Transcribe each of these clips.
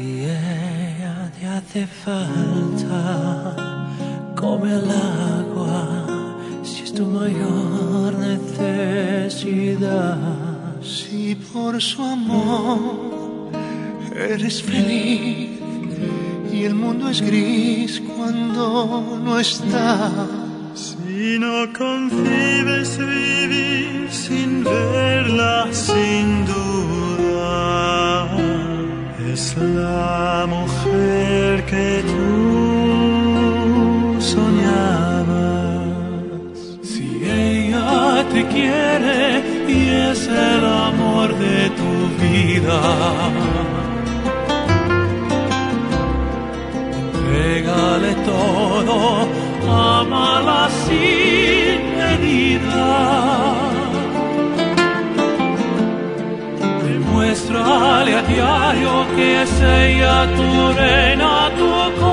ella te hace falta, come el agua, si es tu mayor necesidad. Si por su amor eres feliz y el mundo es gris cuando no estás. Si no concibes vivir sin verla, sin duda, es la mujer que tú soñabas. Si ella te quiere y es el amor de tu vida, entrégale todo, ámala sin medida. Demuéstrale a diario que es ella tu reina, tu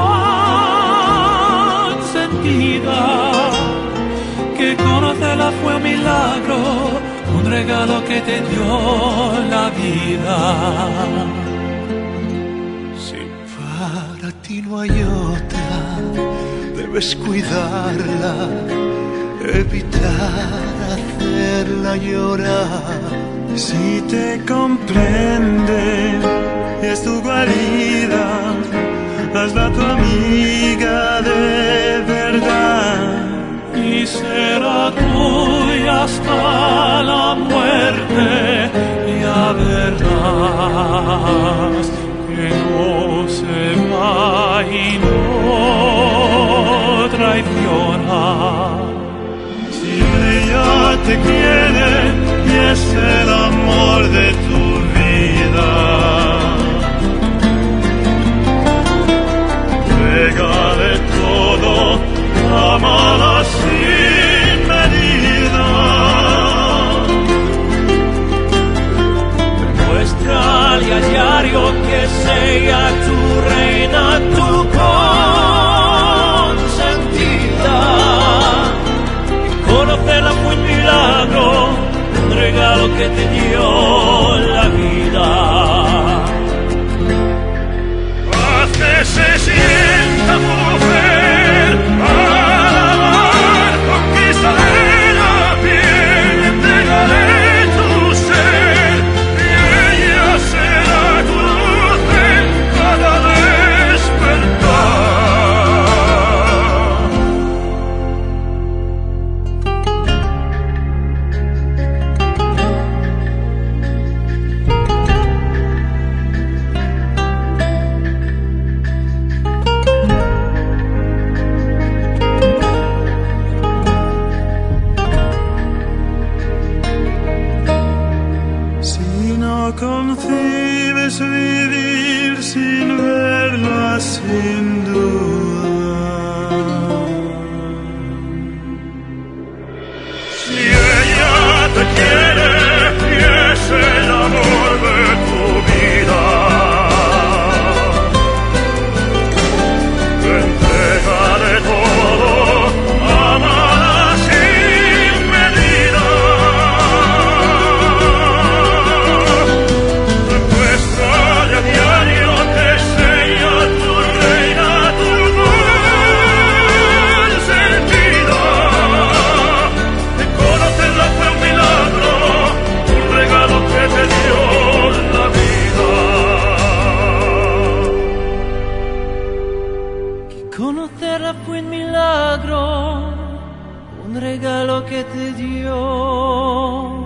consentida. Que conocerla fue un milagro, un regalo que te dio la vida. Si para ti no hay otra, debes cuidarla, evitar hacerla llorar. Si te comprende y es tu guarida, hazla tu amiga de verdad. Y será tuya hasta la muerte, ya verás que no se va y no traiciona. Si ella te quiere y es el amor de tu vida, regale todo, amala sin medida. Demuéstrale a diario que es ella tu reina, tu consentida. Y conocerla fue un milagro, un regalo que te dio la vida. Haz que se sienta mujer, alabar, conquistaré la piel, entregaré tu ser, y ella será tu luz en cada despertar. Concibes vivir sin verla, sin duda. Si ella te quiere y es el amor de tu vida, entrégale todo, amala sin medida. Demuéstrale a diario que es ella tu reina, tu consentida. De conocerla fue un milagro, un regalo que te dio la vida. Que conocerla fue un milagro, un regalo que te dio